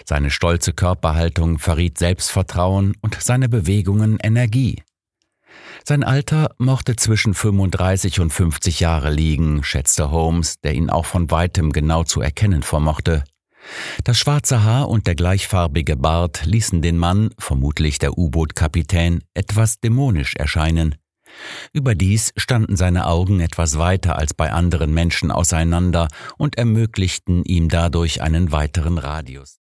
Seine stolze Körperhaltung verriet Selbstvertrauen und seine Bewegungen Energie. Sein Alter mochte zwischen 35 und 50 Jahre liegen, schätzte Holmes, der ihn auch von weitem genau zu erkennen vermochte. Das schwarze Haar und der gleichfarbige Bart ließen den Mann, vermutlich der U-Boot-Kapitän, etwas dämonisch erscheinen. Überdies standen seine Augen etwas weiter als bei anderen Menschen auseinander und ermöglichten ihm dadurch einen weiteren Radius.